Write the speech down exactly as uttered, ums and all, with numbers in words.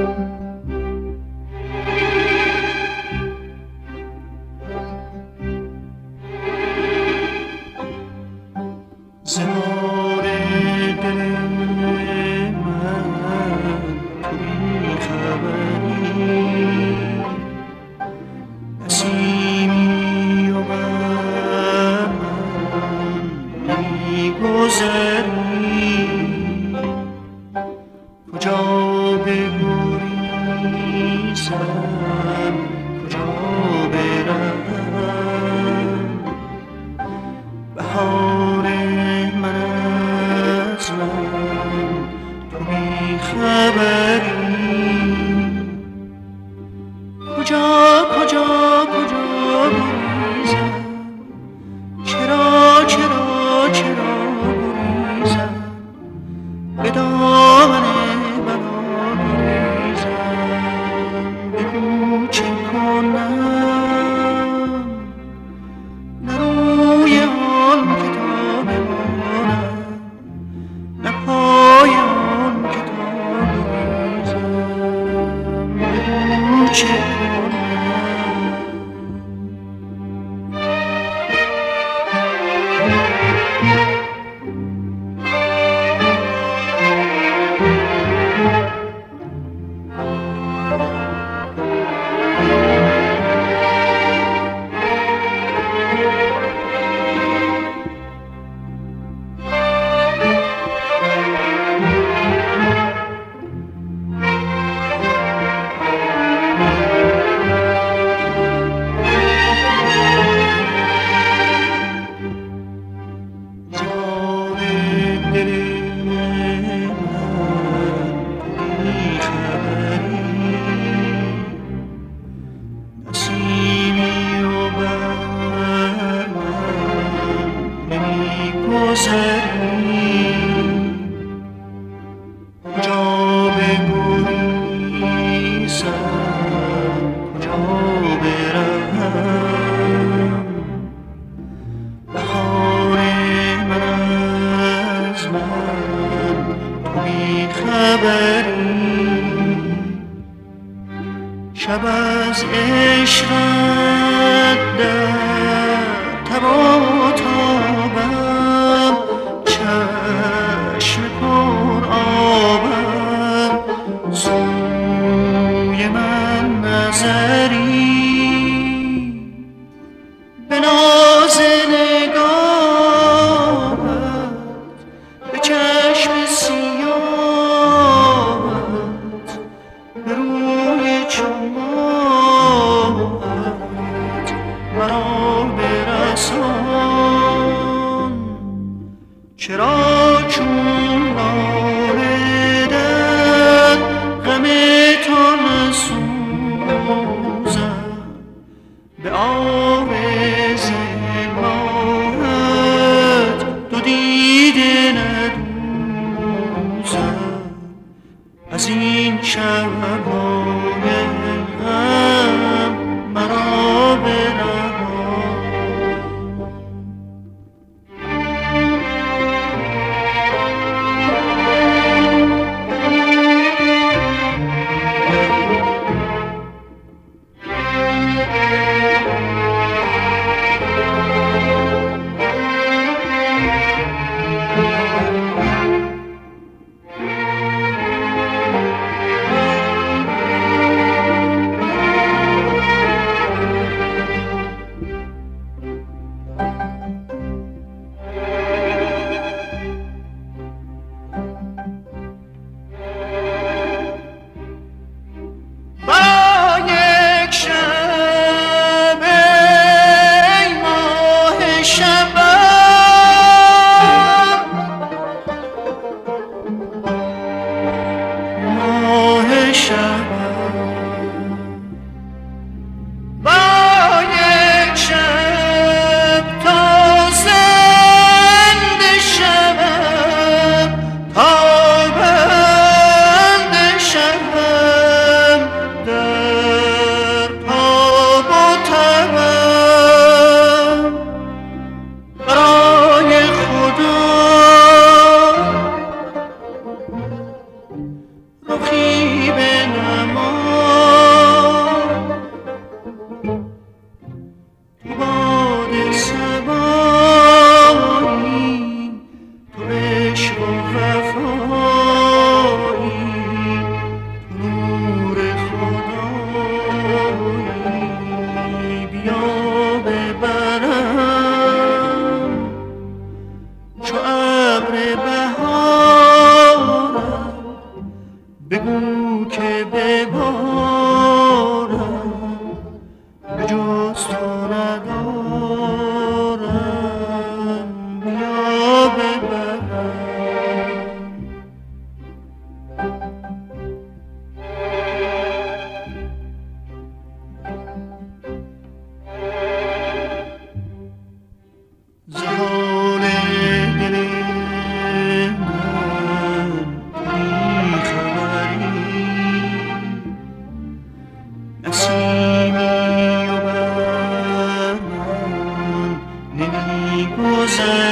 زهار دل من تو بی خبری، نسیمی و بر من نمی گذری، کجا بگریزم کجا برم، بهار من از من تو بی خبری، کجا کجا کجا گریزم، چرا چرا چرا گریزم، به دامن بلا گریزم، بگو چه کنم، نه روی آن کتاب مانم، نه پای آن کتاب گریزم، بگو چه کنم. شب از عشقت در تب و تابم، چشم پر آبم، سوی من نظری، به ناز نگاهت، به چشم سیاهت، به روی چون مرا برسان، چرا چون باردن غم تو نسوزم، به آب ظلمات دو دیده ندوزم، از این شب‌های غم مرا برهان. رخی به سر